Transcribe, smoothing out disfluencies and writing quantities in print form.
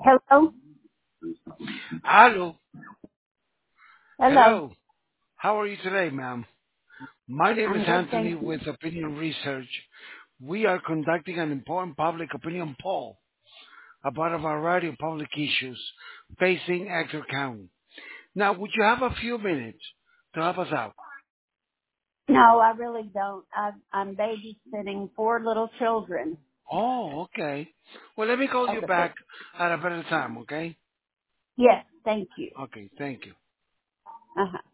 Hello? Hello. Hello. Hello. How are you today, ma'am? My name is I'm good, Anthony thank you. with Opinion Research. We are conducting an important public opinion poll about a variety of public issues facing Ector County. Now, would you have a few minutes to help us out? No, I really don't. I'm babysitting four little children. Oh, okay. Well, let me call you Okay. back at a better time, okay? Yes, thank you. Okay, thank you. Uh-huh.